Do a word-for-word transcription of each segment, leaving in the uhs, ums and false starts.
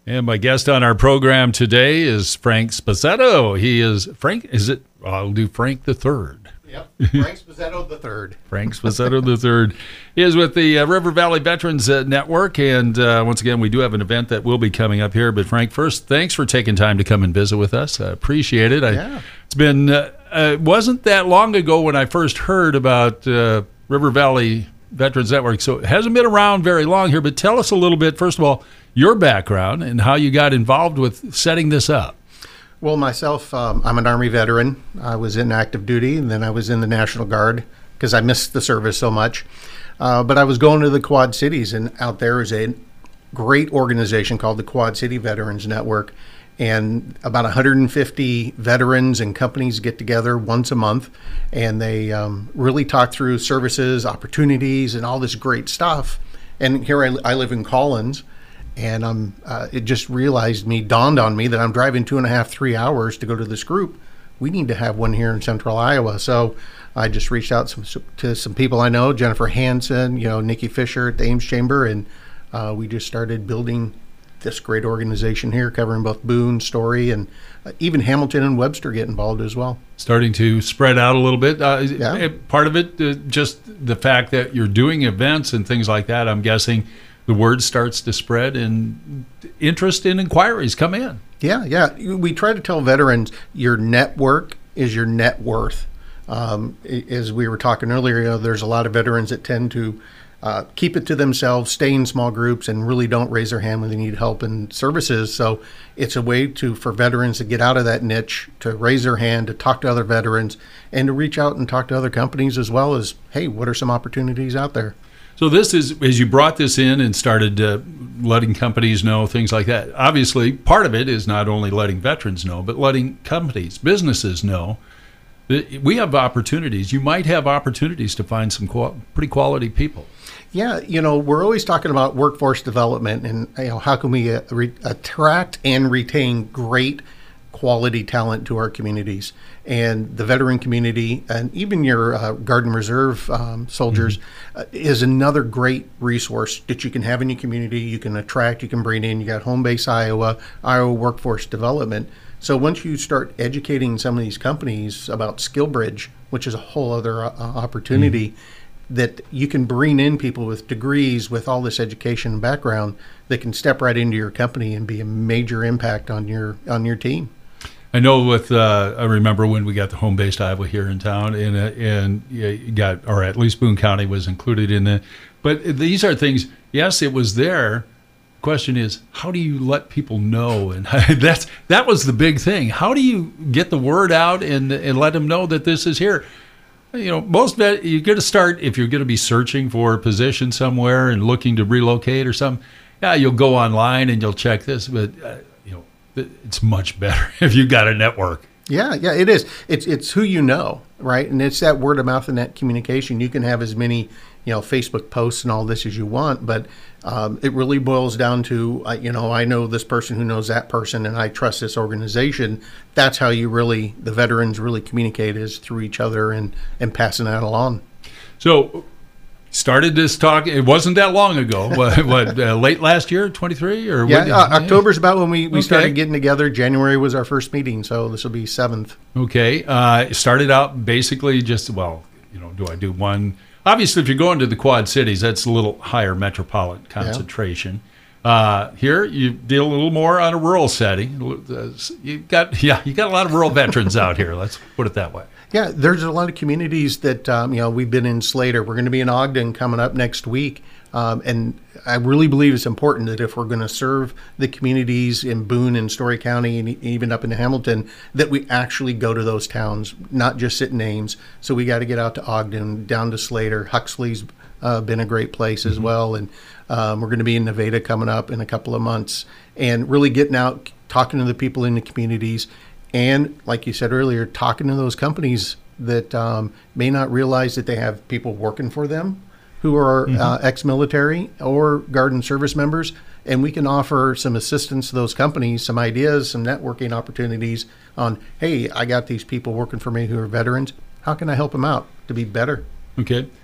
And my guest on our program today is Frank Sposato. He is Frank. Is it? I'll do Frank the Third. Yep, Frank Sposato the Third. Frank Sposato the Third. He is with the uh, River Valley Veterans uh, Network, and uh, once again, we do have an event that will be coming up here. But Frank, first, thanks for taking time to come and visit with us. I appreciate it. I, yeah. It's been uh, uh, it wasn't that long ago when I first heard about uh, River Valley Veterans Network, so it hasn't been around very long here. But tell us a little bit, first of all, your background and how you got involved with setting this up. Well, myself, um, I'm an Army veteran. I was in active duty, and then I was in the National Guard because I missed the service so much. Uh, but I was going to the Quad Cities, and out there is a great organization called the Quad City Veterans Network. And about one hundred fifty veterans and companies get together once a month, and they um, really talk through services, opportunities, and all this great stuff. And here I, I live in Collins. And um, uh, it just realized me, dawned on me that I'm driving two and a half, three hours to go to this group. We need to have one here in central Iowa. So I just reached out some, to some people I know, Jennifer Hansen, you know, Nikki Fisher at the Ames Chamber, and uh, we just started building this great organization here, covering both Boone, Story, and uh, even Hamilton and Webster get involved as well. Starting to spread out a little bit. Uh, yeah. Part of it, uh, just the fact that you're doing events and things like that, I'm guessing the word starts to spread and interest and inquiries come in. Yeah, yeah. We try to tell veterans your network is your net worth. Um, as we were talking earlier, you know, there's a lot of veterans that tend to uh, keep it to themselves, stay in small groups, and really don't raise their hand when they need help and services. So it's a way to for veterans to get out of that niche, to raise their hand, to talk to other veterans, and to reach out and talk to other companies as well as, hey, what are some opportunities out there? So this is, as you brought this in and started uh, letting companies know, things like that, obviously part of it is not only letting veterans know, but letting companies, businesses know that we have opportunities. You might have opportunities to find some qual- pretty quality people. Yeah, you know, we're always talking about workforce development and, you know, how can we uh, re- attract and retain great quality talent to our communities. And the veteran community and even your uh, Guard and Reserve um, soldiers mm-hmm. uh, is another great resource that you can have in your community. You can attract, you can bring in. You got Home Base Iowa, Iowa Workforce Development. So once you start educating some of these companies about SkillBridge, which is a whole other uh, opportunity, mm-hmm. that you can bring in people with degrees, with all this education and background that can step right into your company and be a major impact on your on your team. I know with, uh, I remember when we got the home-based Iowa here in town, and uh, and you got, or at least Boone County was included in it. But these are things, yes, it was there. Question is, how do you let people know? And that's that was the big thing. How do you get the word out and, and let them know that this is here? You know, most vet, you're going to start, if you're going to be searching for a position somewhere and looking to relocate or something, yeah, you'll go online and you'll check this, but uh, it's much better if you've got a network. Yeah, yeah, it is. It's it's who you know, right? And it's that word of mouth and that communication. You can have as many, you know, Facebook posts and all this as you want, but um, it really boils down to, uh, you know, I know this person who knows that person, and I trust this organization. That's how you really, the veterans really communicate, is through each other and, and passing that along. So started this talk, it wasn't that long ago, what, what uh, late last year, twenty-three? Or yeah, when, uh, October's about when we, we okay. started getting together. January was our first meeting, so this will be seventh. Okay. Uh, it started out basically just, well, you know, do I do one? Obviously, if you're going to the Quad Cities, that's a little higher metropolitan concentration. Yeah. Uh, here, you deal a little more on a rural setting. You got, yeah, you got a lot of rural veterans out here. Let's put it that way. Yeah, there's a lot of communities that, um, you know, we've been in Slater. We're going to be in Ogden coming up next week. Um, and I really believe it's important that if we're going to serve the communities in Boone and Story County and even up in Hamilton, that we actually go to those towns, not just sit names. So we got to get out to Ogden, down to Slater. Huxley's uh, been a great place as mm-hmm. well. And um, we're going to be in Nevada coming up in a couple of months and really getting out, talking to the people in the communities. And like you said earlier, talking to those companies that um, may not realize that they have people working for them who are mm-hmm. uh, ex-military or Guard and Service members. And we can offer some assistance to those companies, some ideas, some networking opportunities on, hey, I got these people working for me who are veterans. How can I help them out to be better? Okay.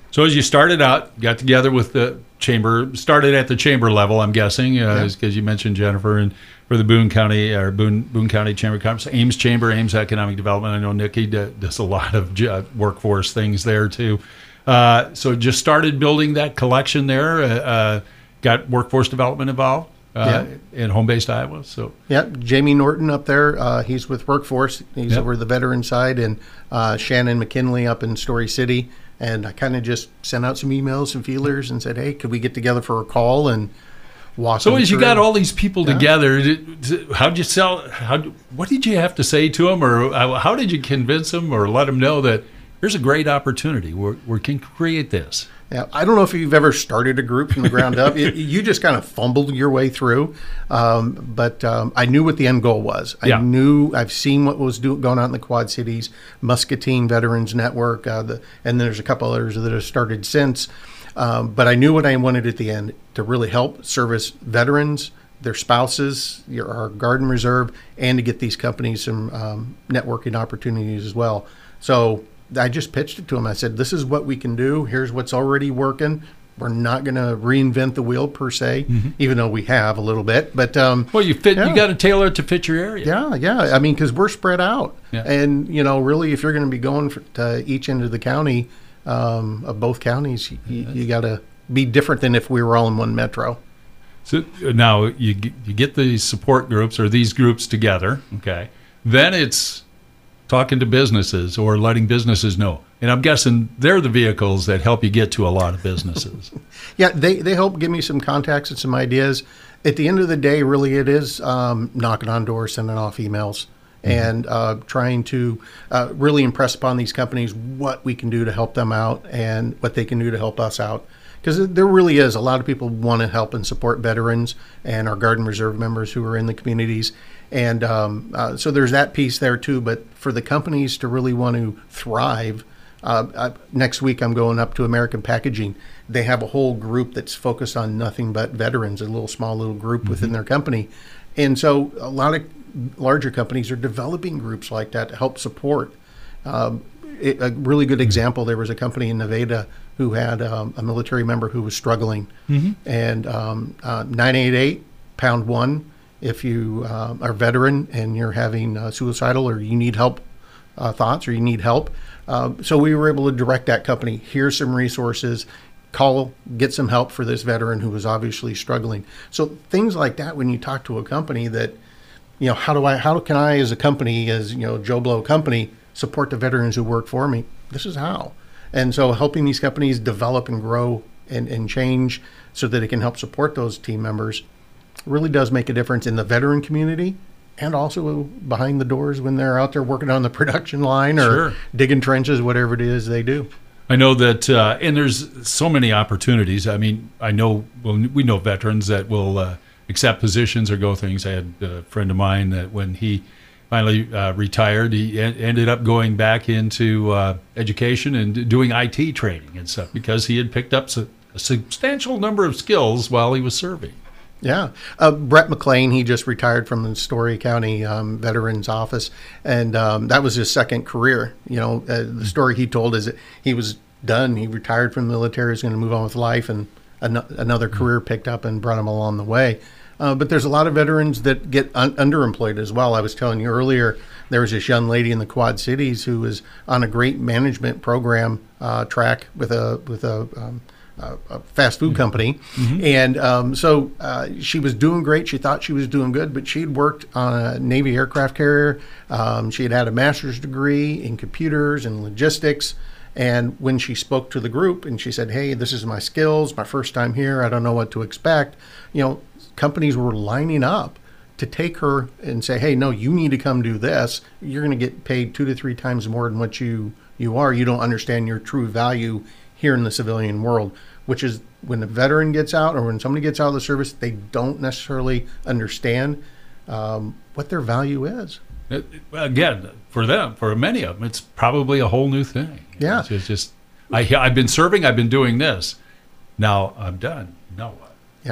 So as you started out, got together with the chamber, started at the chamber level, I'm guessing, because uh, yeah. you mentioned Jennifer, and for the Boone County or Boone Boone County Chamber of Commerce, Ames Chamber, Ames Economic Development. I know Nikki does a lot of workforce things there too. Uh, so just started building that collection there. Uh, uh, got workforce development involved uh, yeah. in home-based Iowa. So yeah, Jamie Norton up there. Uh, he's with Workforce. He's yep. over the veteran side, and uh, Shannon McKinley up in Story City. And I kind of just sent out some emails and feelers and said, hey, could we get together for a call and walk So them as you through? got all these people Yeah. together, did, how'd you sell? How? What did you have to say to them, or how did you convince them, or let them know that here's a great opportunity? We we can create this. Yeah, I don't know if you've ever started a group from the ground up. It, you just kind of fumbled your way through, um, but um, I knew what the end goal was. I Yeah. knew I've seen what was do, going on in the Quad Cities, Muscatine Veterans Network, uh, the, and there's a couple others that have started since. Um, but I knew what I wanted at the end, to really help service veterans, their spouses, your, our Guard and Reserve, and to get these companies some um, networking opportunities as well. So I just pitched it to them. I said, this is what we can do. Here's what's already working. We're not going to reinvent the wheel per se, mm-hmm. even though we have a little bit. But um, well, you fit. yeah. You got to tailor it to fit your area. Yeah, yeah. I mean, because we're spread out, yeah. and you know, really, if you're going to be going for, to each end of the county, um, of both counties, you, yes. you got to be different than if we were all in one metro. So now you you get these support groups or these groups together. Okay, then it's talking to businesses or letting businesses know. And I'm guessing they're the vehicles that help you get to a lot of businesses. yeah, they, they help give me some contacts and some ideas. At the end of the day, really it is um, knocking on doors, sending off emails, mm-hmm. and uh, trying to uh, really impress upon these companies what we can do to help them out and what they can do to help us out. Because there really is a lot of people want to help and support veterans and our Guard and Reserve members who are in the communities. And um, uh, so there's that piece there too. But for the companies to really want to thrive, uh, I, next week I'm going up to American Packaging. They have a whole group that's focused on nothing but veterans, a little small little group mm-hmm. within their company. And so a lot of larger companies are developing groups like that to help support. Um, it, a really good example, there was a company in Nevada who had um, a military member who was struggling. Mm-hmm. And um, uh, nine eight eight, pound one, if you uh, are a veteran and you're having uh, suicidal or you need help uh, thoughts or you need help. Uh, so we were able to direct that company, here's some resources, call, get some help for this veteran who was obviously struggling. So things like that, when you talk to a company that, you know, how do I, how can I as a company, as, you know, Joe Blow company, support the veterans who work for me? This is how. And so helping these companies develop and grow and, and change so that it can help support those team members really does make a difference in the veteran community and also behind the doors when they're out there working on the production line or sure. digging trenches, whatever it is they do. I know that, uh, and there's so many opportunities. I mean, I know, well, we know veterans that will uh, accept positions or go things. I had a friend of mine that when he finally uh, retired, he en- ended up going back into uh, education and doing I T training and stuff because he had picked up su- a substantial number of skills while he was serving. Yeah. Uh, Brett McLean, he just retired from the Story County um, Veterans Office, and um, that was his second career. You know, uh, the story he told is that he was done. He retired from the military, was going to move on with life, and an- another career picked up and brought him along the way. Uh, but there's a lot of veterans that get un- underemployed as well. I was telling you earlier, there was this young lady in the Quad Cities who was on a great management program uh, track with a with a um, Uh, a fast food company. Mm-hmm. And um, so uh, she was doing great. She thought she was doing good, but she'd worked on a Navy aircraft carrier. Um, she had had a master's degree in computers and logistics. And when she spoke to the group and she said, hey, this is my skills, my first time here, I don't know what to expect, you know, companies were lining up to take her and say, hey, no, you need to come do this. You're going to get paid two to three times more than what you, you are. You don't understand your true value here in the civilian world, which is when the veteran gets out or when somebody gets out of the service, they don't necessarily understand um, what their value is. It, again, for them, for many of them, it's probably a whole new thing. Yeah. It's just, just I, I've been serving, I've been doing this. Now I'm done. Now what? Yeah.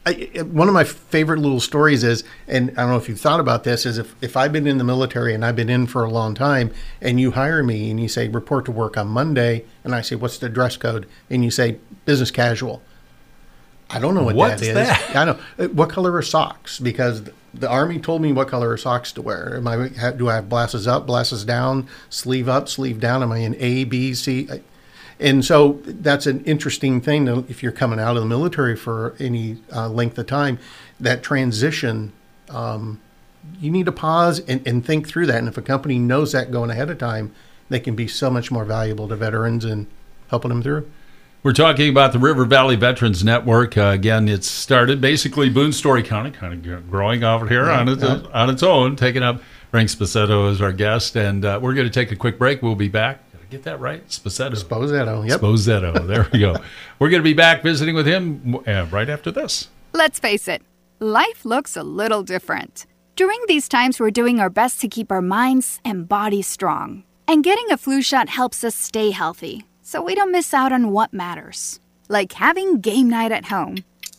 I, one of my favorite little stories is, and I don't know if you've thought about this, is if, if I've been in the military and I've been in for a long time and you hire me and you say, report to work on Monday, and I say, what's the dress code? And you say, business casual. I don't know what What's that is. that? I know. What color are socks? Because the Army told me what color are socks to wear. Am I, do I have blouses up, blouses down, sleeve up, sleeve down? Am I in A, B, C? And so that's an interesting thing to, if you're coming out of the military for any uh, length of time, that transition, um, you need to pause and, and think through that. And if a company knows that going ahead of time, they can be so much more valuable to veterans and helping them through. We're talking about the River Valley Veterans Network. Uh, again, it's started basically Boone Story County, kind of growing over here yeah, on, its, yeah. on its own, taking up Frank Sposetto as our guest. And uh, we're going to take a quick break. We'll be back. Get that right? Sposetto. Sposetto, yep. Sposetto. There we go. We're going to be back visiting with him uh, right after this. Let's face it, life looks a little different. During these times, we're doing our best to keep our minds and bodies strong. And getting a flu shot helps us stay healthy, so we don't miss out on what matters. Like having game night at home.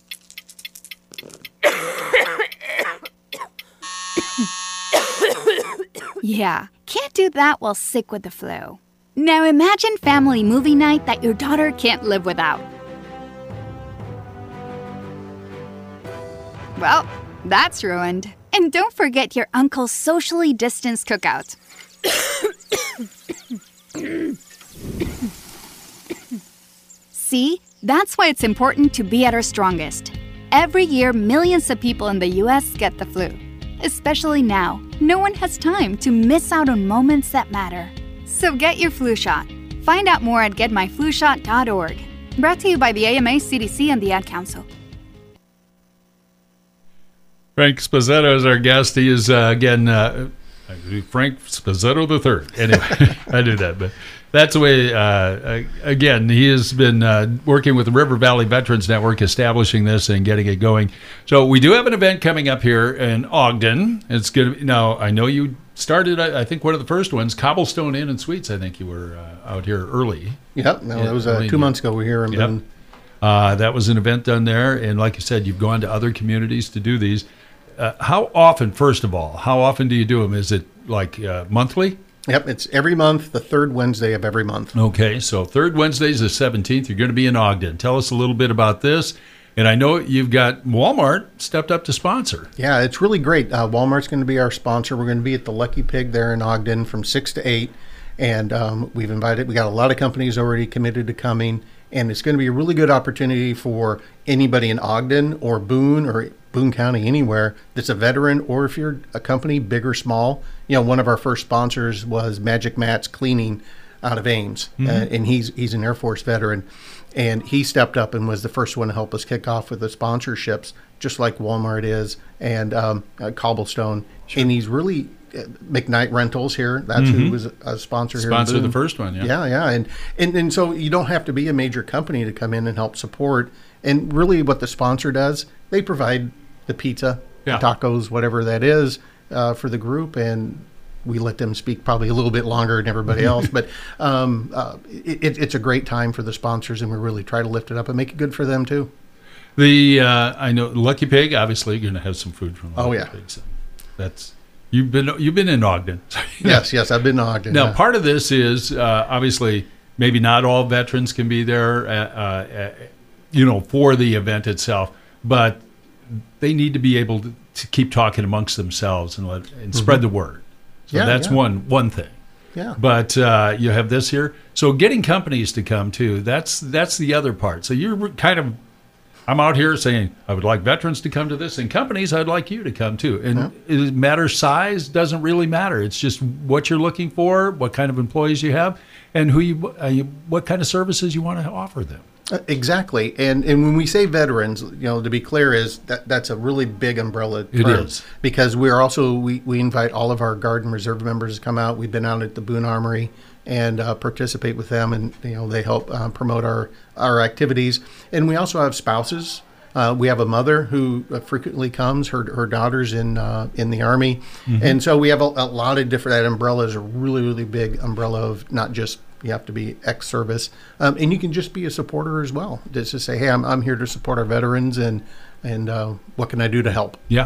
Yeah, can't do that while sick with the flu. Now imagine family movie night that your daughter can't live without. Well, that's ruined. And don't forget your uncle's socially distanced cookout. See, that's why it's important to be at our strongest. Every year, millions of people in the U S get the flu. Especially now, no one has time to miss out on moments that matter. So get your flu shot. Find out more at get my flu shot dot org. Brought to you by the A M A, C D C, and the Ad Council. Frank Sposetto is our guest. He is, uh, again, uh, Frank Sposetto the third. Anyway, I knew that, but that's the way, uh, again, he has been uh, working with the River Valley Veterans Network, establishing this and getting it going. So we do have an event coming up here in Ogden. It's going to now, I know you started, I think, one of the first ones, Cobblestone Inn and Suites. I think you were uh, out here early. Yep, no, that was uh, two months ago. We were here in yep. Boone. Uh, that was an event done there. And like you said, you've gone to other communities to do these. Uh, how often, first of all, how often do you do them? Is it like uh, monthly? Yep, it's every month, the third Wednesday of every month. Okay, so third Wednesday is the seventeenth. You're going to be in Ogden. Tell us a little bit about this. And I know you've got Walmart stepped up to sponsor. Yeah, it's really great. Uh, Walmart's going to be our sponsor. We're going to be at the Lucky Pig there in Ogden from six to eight. And um, we've invited, we got a lot of companies already committed to coming. And it's going to be a really good opportunity for anybody in Ogden or Boone or Boone County, anywhere that's a veteran, or if you're a company, big or small. You know, one of our first sponsors was Magic Matt's Cleaning out of Ames, mm-hmm. uh, and he's he's an Air Force veteran, and he stepped up and was the first one to help us kick off with the sponsorships, just like Walmart is, and um, uh, Cobblestone, sure. And he's really uh, McKnight Rentals here. That's mm-hmm. who was a sponsor here. Sponsor the first one, yeah, yeah, yeah, and, and and so you don't have to be a major company to come in and help support. And really, what the sponsor does, they provide the pizza, yeah. the tacos, whatever that is, uh, for the group, and we let them speak probably a little bit longer than everybody else. But um, uh, it, it's a great time for the sponsors, and we really try to lift it up and make it good for them too. The uh, I know Lucky Pig. Obviously, you're going to have some food from Lucky oh yeah, Pig, so that's you've been you've been in Ogden. yes, yes, I've been in Ogden. Now, yeah. part of this is uh, obviously maybe not all veterans can be there, uh, uh, you know, for the event itself, but they need to be able to, to keep talking amongst themselves and let and mm-hmm. spread the word. So yeah, that's yeah. one one thing. Yeah. But uh, you have this here. So getting companies to come too, that's that's the other part. So you're kind of, I'm out here saying I would like veterans to come to this, and companies I'd like you to come too. And yeah. it matters size doesn't really matter. It's just what you're looking for, what kind of employees you have, and who you, uh, you what kind of services you want to offer them. Uh, exactly, and and when we say veterans, you know, to be clear, is that that's a really big umbrella term. It is, because we're also we, we invite all of our Guard and Reserve members to come out. We've been out at the Boone Armory and uh, participate with them, and you know they help uh, promote our our activities. And we also have spouses. Uh, we have a mother who frequently comes. Her her daughter's in uh, in the Army, mm-hmm. and so we have a, a lot of different. That umbrella is a really really big umbrella of not just. You have to be ex-service, um, and you can just be a supporter as well. Just to say, hey, I'm I'm here to support our veterans, and and uh, what can I do to help? Yeah.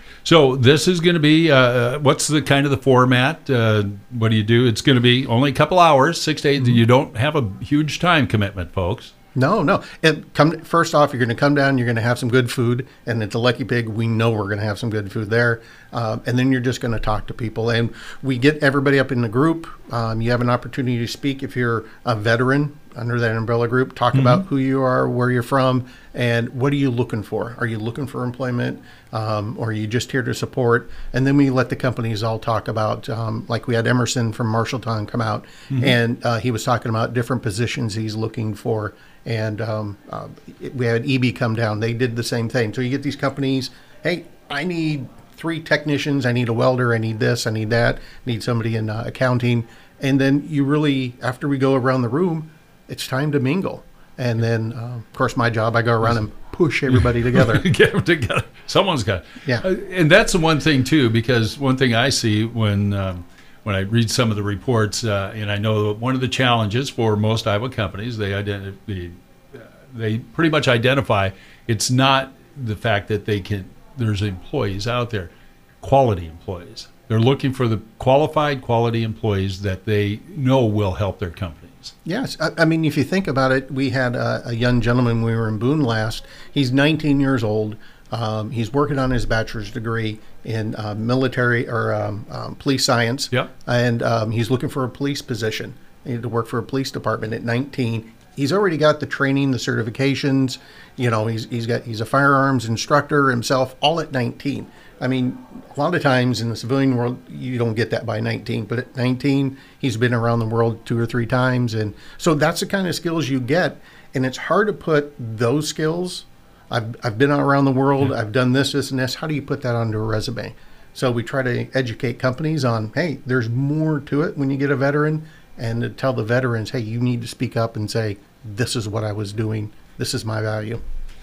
So this is going to be, uh, what's the kind of the format? Uh, what do you do? It's going to be only a couple hours, six to eight. Mm-hmm. You don't have a huge time commitment, folks. No, no. It come first off, you're going to come down. You're going to have some good food, and at the Lucky Pig, we know we're going to have some good food there. Um, and then you're just going to talk to people, and we get everybody up in the group. Um, you have an opportunity to speak if you're a veteran under that umbrella group. Talk mm-hmm. about who you are, where you're from, and what are you looking for? Are you looking for employment, um, or are you just here to support? And then we let the companies all talk about, um, like we had Emerson from Marshalltown come out, mm-hmm. and uh, he was talking about different positions he's looking for. And um, uh, we had E B come down. They did the same thing. So you get these companies, hey, I need three technicians. I need a welder. I need this. I need that. I need somebody in uh, accounting. And then you really, after we go around the room, it's time to mingle. And then, uh, of course, my job, I go around and push everybody together. Get them together. Someone's got. Yeah. Uh, and that's the one thing, too, because one thing I see when um, when I read some of the reports, uh, and I know that one of the challenges for most Iowa companies, they identi- they, uh, they pretty much identify it's not the fact that they can. There's employees out there, quality employees. They're looking for the qualified, quality employees that they know will help their companies. Yes. I, I mean, if you think about it, we had a, a young gentleman, we were in Boone last. He's nineteen years old. Um, he's working on his bachelor's degree in uh, military or um, um, police science. Yep. And um, he's looking for a police position. He had to work for a police department at nineteen. He's already got the training, the certifications. You know, he's he's got he's a firearms instructor himself, all at nineteen. I mean, a lot of times in the civilian world, you don't get that by nineteen. But at nineteen, he's been around the world two or three times. And so that's the kind of skills you get. And it's hard to put those skills. I've I've been around the world. Yeah. I've done this, this, and this. How do you put that onto a resume? So we try to educate companies on, hey, there's more to it when you get a veteran. And to tell the veterans, hey, you need to speak up and say, this is what I was doing. This is my value.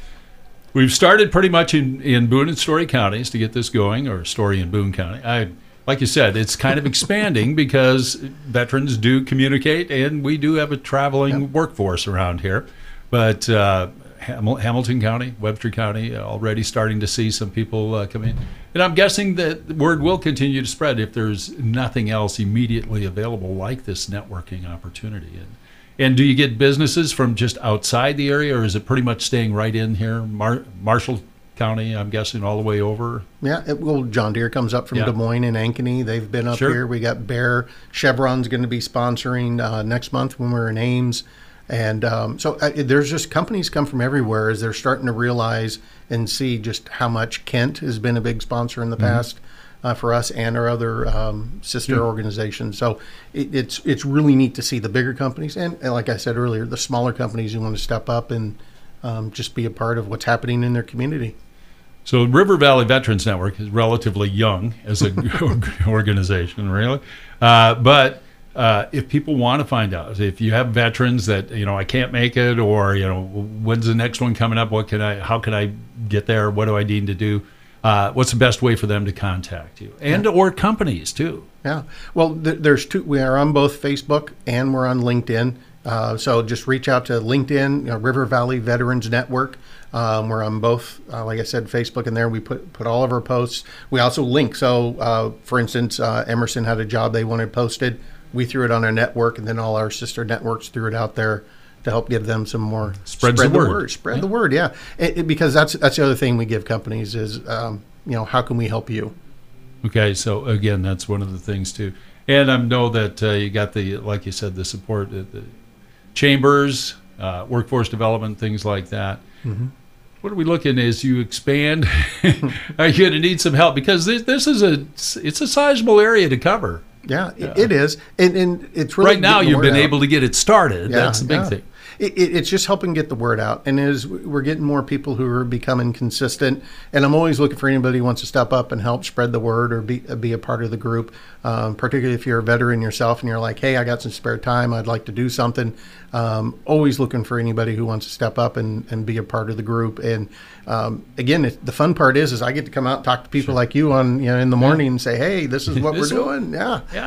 We've started pretty much in, in Boone and Story counties to get this going, or Story and Boone County. I, like you said, it's kind of expanding because veterans do communicate, and we do have a traveling yep. workforce around here. But uh, Ham- Hamilton County, Webster County, already starting to see some people uh, come in. And I'm guessing that the word will continue to spread if there's nothing else immediately available like this networking opportunity. And, and do you get businesses from just outside the area, or is it pretty much staying right in here? Mar- Marshall County, I'm guessing, all the way over? Yeah, it, well, John Deere comes up from yeah. Des Moines and Ankeny. They've been up sure. here. We got Bear. Chevron's going to be sponsoring uh, next month when we're in Ames. And um, so uh, there's just companies come from everywhere as they're starting to realize and see just how much Kent has been a big sponsor in the mm-hmm. past uh, for us and our other um, sister yeah. organizations. So it, it's it's really neat to see the bigger companies and, and like I said earlier, the smaller companies who want to step up and um, just be a part of what's happening in their community. So River Valley Veterans Network is relatively young as an organization, really, uh, but. Uh, if people want to find out, if you have veterans that, you know, I can't make it, or, you know, when's the next one coming up? What can I, how can I get there? What do I need to do? Uh, what's the best way for them to contact you? And yeah. or companies too. Yeah. Well, th- there's two, we are on both Facebook and we're on LinkedIn. Uh, so just reach out to LinkedIn, you know, River Valley Veterans Network. Um, we're on both, uh, like I said, Facebook, and there we put put all of our posts. We also link. So, uh, for instance, uh, Emerson had a job they wanted posted. We threw it on our network, and then all our sister networks threw it out there to help give them some more spread, spread the, the word. word. Spread yeah. the word, yeah. It, it, because that's that's the other thing we give companies is, um, you know, how can we help you? Okay, so again, that's one of the things too. And I know that uh, you got the, like you said, the support, uh, the chambers, uh, workforce development, things like that. Mm-hmm. What are we looking as you expand? Are you going to need some help? Because this, this is a it's a sizable area to cover. Yeah, yeah, it is, and, and it's really right now you've been out. able to get it started. Yeah, That's the big yeah. thing. It, it, it's just helping get the word out, and as we're getting more people who are becoming consistent, and I'm always looking for anybody who wants to step up and help spread the word or be be a part of the group. Um, particularly if you're a veteran yourself and you're like, hey, I got some spare time, I'd like to do something. Um, always looking for anybody who wants to step up and, and be a part of the group. And um, again, it, the fun part is, is I get to come out and talk to people sure. like you on, you know, in the morning yeah. and say, hey, this is what this we're doing. Yeah. Yeah.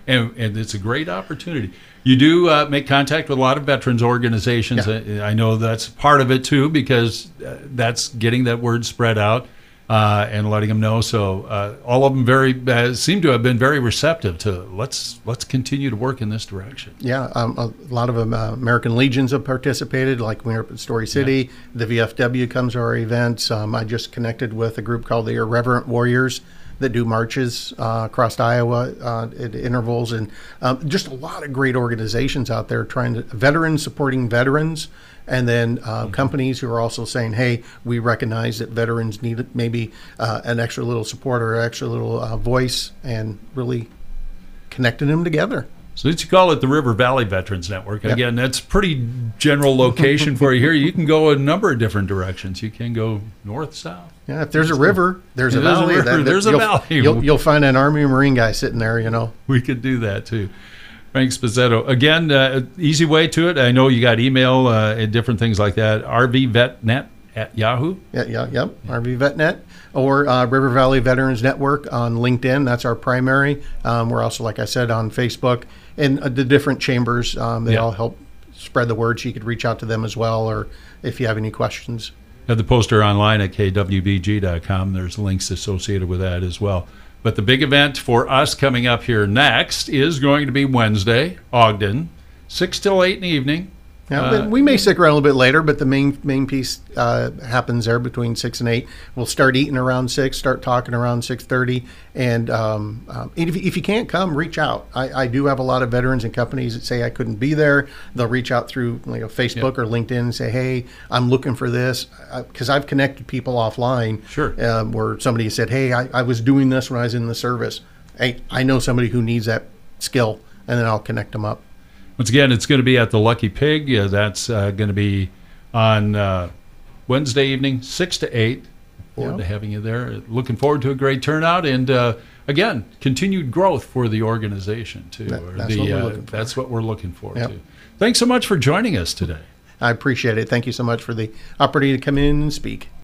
and, and it's a great opportunity. You do uh, make contact with a lot of veterans organizations. Yeah. I, I know that's part of it too, because uh, that's getting that word spread out uh, and letting them know. So uh, all of them very uh, seem to have been very receptive to let's let's continue to work in this direction. Yeah, um, a lot of them, uh, American Legions have participated, like when we were up at Story City. Yeah. The V F W comes to our events. Um, I just connected with a group called the Irreverent Warriors that do marches uh, across Iowa uh, at intervals, and um, just a lot of great organizations out there trying to, veterans supporting veterans, and then uh, mm-hmm. companies who are also saying, hey, we recognize that veterans need maybe uh, an extra little support or extra little uh, voice, and really connecting them together. So let's call it the River Valley Veterans Network. Yep. Again, that's pretty general location for you here. You can go a number of different directions. You can go north, south. Yeah, if there's a river, there's a There's a valley. river, that- that there's a you'll, valley. You'll, you'll find an Army or Marine guy sitting there, you know. We could do that too. Frank Sposato. Again, uh, easy way to it. I know you got email uh, and different things like that. R V Vet Net at Yahoo. Yeah, yeah, yep. R V VetNet or uh, River Valley Veterans Network on LinkedIn. That's our primary. Um, we're also, like I said, on Facebook, and uh, the different chambers. Um, they Yeah. all help spread the word. So you could reach out to them as well, or if you have any questions. Have the poster online at k w b g dot com. There's links associated with that as well. But the big event for us coming up here next is going to be Wednesday, Ogden, six till eight in the evening. Yeah, Uh, but we may stick around a little bit later, but the main main piece uh, happens there between six and eight. We'll start eating around six, start talking around six thirty, and um, um, if, if you can't come, reach out. I, I do have a lot of veterans and companies that say I couldn't be there. They'll reach out through you know, Facebook Yep. or LinkedIn and say, "Hey, I'm looking for this," because I've connected people offline. Sure. Um, where somebody said, "Hey, I, I was doing this when I was in the service. Hey, I know somebody who needs that skill," and then I'll connect them up. Once again, it's going to be at the Lucky Pig. Uh, that's uh, going to be on uh, Wednesday evening, six to eight. Forward Yeah. to having you there. Looking forward to a great turnout. And, uh, again, continued growth for the organization, too. That- Or that's the, what we're uh, looking for. That's what we're looking for, Yep. too. Thanks so much for joining us today. I appreciate it. Thank you so much for the opportunity to come in and speak.